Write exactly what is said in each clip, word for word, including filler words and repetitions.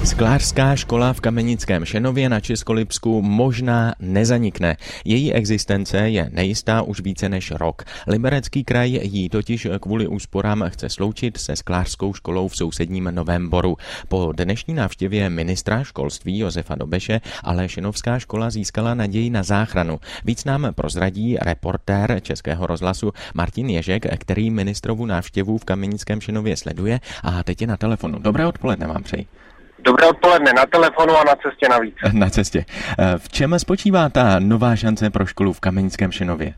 Sklářská škola v Kamenickém Šenově na Českolipsku možná nezanikne. Její existence je nejistá už více než rok. Liberecký kraj jí totiž kvůli úsporám chce sloučit se sklářskou školou v sousedním Novém Boru. Po dnešní návštěvě ministra školství Josefa Dobeše ale šenovská škola získala naději na záchranu. Víc nám prozradí reportér Českého rozhlasu Martin Ježek, který ministrovu návštěvu v Kamenickém Šenově sleduje a teď je na telefonu. Dobré odpoledne vám přeji. Dobré odpoledne, na telefonu a na cestě navíc. Na cestě. V čem spočívá ta nová šance pro školu v Kamenickém Šenově?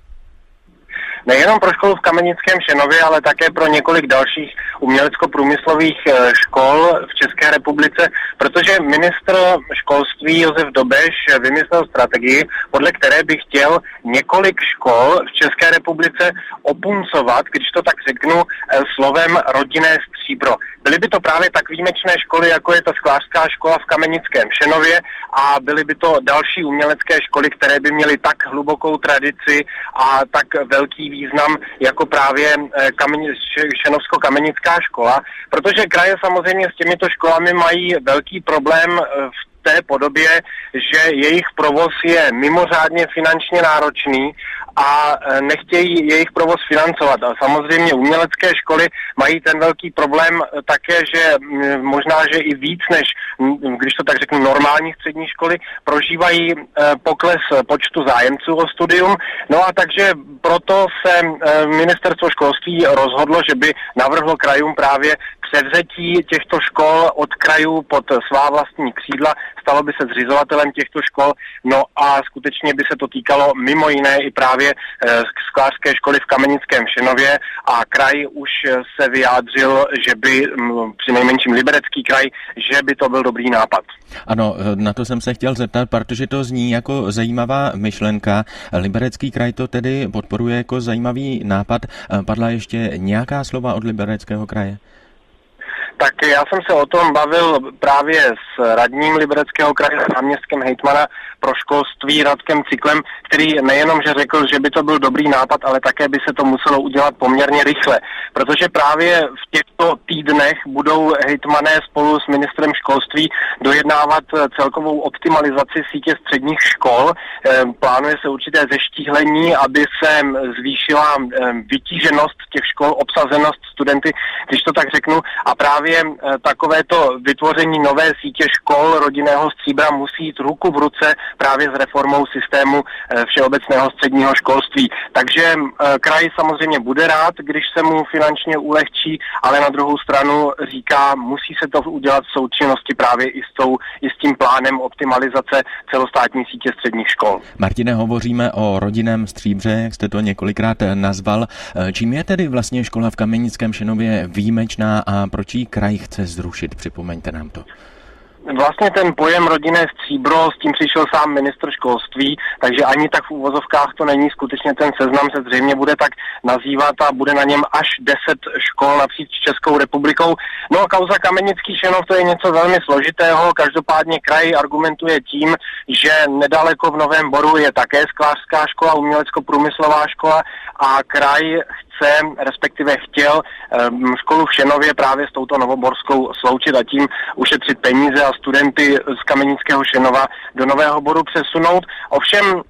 Nejenom pro školu v Kamenickém Šenově, ale také pro několik dalších umělecko-průmyslových škol v České republice, protože ministr školství Josef Dobeš vymyslel strategii, podle které by chtěl několik škol v České republice opuncovat, když to tak řeknu, slovem rodinné stříbro. Byly by to právě tak výjimečné školy, jako je ta sklářská škola v Kamenickém Šenově, a byly by to další umělecké školy, které by měly tak hlubokou tradici a tak velký význam jako právě kameni- Šenovsko-Kamenická škola, protože kraje samozřejmě s těmito školami mají velký problém v té podobě, že jejich provoz je mimořádně finančně náročný a nechtějí jejich provoz financovat. A samozřejmě umělecké školy mají ten velký problém také, že možná, že i víc než, když to tak řeknu, normální střední školy prožívají pokles počtu zájemců o studium. No a takže proto se ministerstvo školství rozhodlo, že by navrhlo krajům právě převzetí těchto škol od krajů pod svá vlastní křídla, stalo by se zřizovatelem těchto škol, no a skutečně by se to týkalo mimo jiné i právě sklářské školy v Kamenickém Šenově a kraj už se vyjádřil, že by při nejmenším Liberecký kraj, že by to byl dobrý nápad. Ano, na to jsem se chtěl zeptat, protože to zní jako zajímavá myšlenka. Liberecký kraj to tedy podporuje jako zajímavý nápad. Padla ještě nějaká slova od Libereckého kraje? Tak já jsem se o tom bavil právě s radním Libereckého kraje, s náměstkem hejtmana pro školství Radkem Cyklem, který nejenom, že řekl, že by to byl dobrý nápad, ale také by se to muselo udělat poměrně rychle. Protože právě v těchto týdnech budou hejtmané spolu s ministrem školství dojednávat celkovou optimalizaci sítě středních škol. Plánuje se určité zeštíhlení, aby se zvýšila vytíženost těch škol, obsazenost studenty, když to tak řeknu, a právě takovéto vytvoření nové sítě škol rodinného stříbra musí jít ruku v ruce právě s reformou systému všeobecného středního školství. Takže kraj samozřejmě bude rád, když se mu finančně ulehčí, ale na druhou stranu říká, musí se to udělat v součinnosti právě i s, tou, i s tím plánem optimalizace celostátní sítě středních škol. Martine, hovoříme o rodinném stříbře, jak jste to několikrát nazval. Čím je tedy vlastně škola v Kamenickém Šenově výjimečná a proč ji kraj chce zrušit? Připomeňte nám to. Vlastně ten pojem rodinné stříbro, s tím přišel sám ministr školství, takže ani tak v úvozovkách to není, skutečně ten seznam se zřejmě bude tak nazývat a bude na něm až deset škol napříč Českou republikou. No a kauza Kamenický Šenov, to je něco velmi složitého, každopádně kraj argumentuje tím, že nedaleko v Novém Boru je také sklářská škola, umělecko-průmyslová škola a kraj chce, respektive chtěl školu v Šenově právě s touto novoborskou sloučit a tím ušetřit peníze a studenty z Kamenického Šenova do Nového Boru přesunout. Ovšem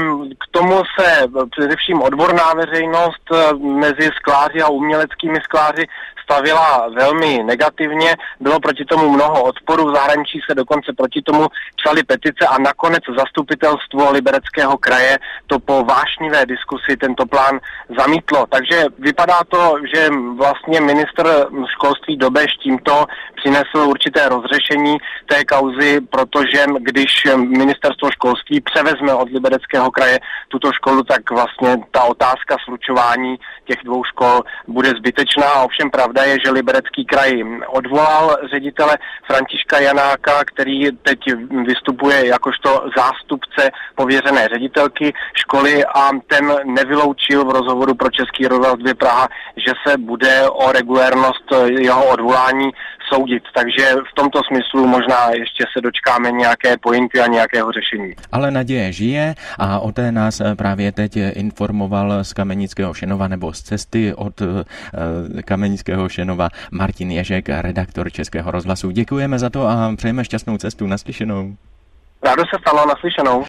k tomu se především odborná veřejnost mezi skláři a uměleckými skláři stavila velmi negativně, bylo proti tomu mnoho odporu, v zahraničí se dokonce proti tomu psali petice a nakonec zastupitelstvo Libereckého kraje to po vášnivé diskusi tento plán zamítlo. Takže vypadá to, že vlastně ministr školství Dobeš tímto přinesl určité rozřešení té kauzy, protože když ministerstvo školství převezme od Libereckého kraje tuto školu, tak vlastně ta otázka slučování těch dvou škol bude zbytečná. Ovšem pravda je, že Liberecký kraj odvolal ředitele Františka Janáka, který teď vystupuje jakožto zástupce pověřené ředitelky školy a ten nevyloučil v rozhovoru pro Český Zpravodajství dvě Praha, že se bude o regulérnost jeho odvolání soudit. Takže v tomto smyslu možná ještě se dočkáme nějaké pointy a nějakého řešení. Ale naděje žije a o té nás právě teď informoval z Kamenického Šenova nebo z cesty od Kamenického Šenova Martin Ježek, redaktor Českého rozhlasu. Děkujeme za to a přejeme šťastnou cestu. Naslyšenou. Rádo se stalo, naslyšenou.